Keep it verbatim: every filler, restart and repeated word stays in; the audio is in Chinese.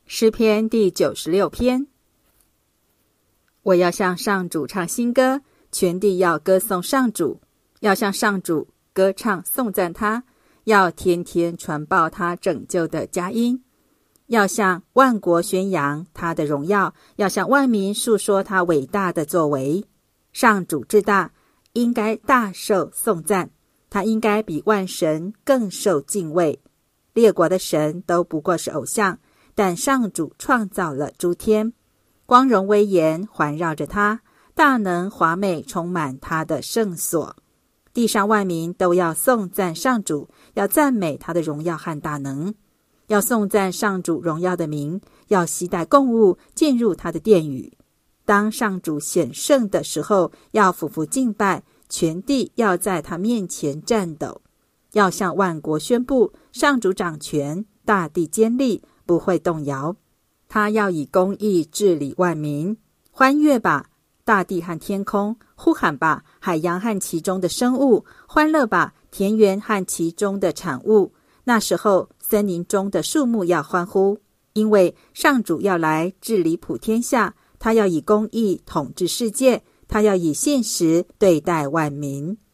诗篇第九十六篇。我要向上主唱新歌，全地要歌颂上主，要向上主歌唱颂赞他，要天天传报他拯救的佳音，要向万国宣扬他的荣耀，要向万民述说他伟大的作为。上主至大，应该大受颂赞，他应该比万神更受敬畏。列国的神都不过是偶像，但上主创造了诸天，光荣威严环绕着他，大能华美充满他的圣所。地上万民都要颂赞上主，要赞美他的荣耀和大能，要颂赞上主荣耀的名，要携带供物进入他的殿宇。当上主显圣的时候，要俯伏敬拜，全地要在他面前战斗。要向万国宣布，上主掌权，大地坚立，不会动摇。他要以公义治理万民。欢悦吧，大地和天空；呼喊吧，海洋和其中的生物；欢乐吧，田园和其中的产物。那时候，森林中的树木要欢呼，因为上主要来治理普天下。他要以公义统治世界，他要以信实对待万民。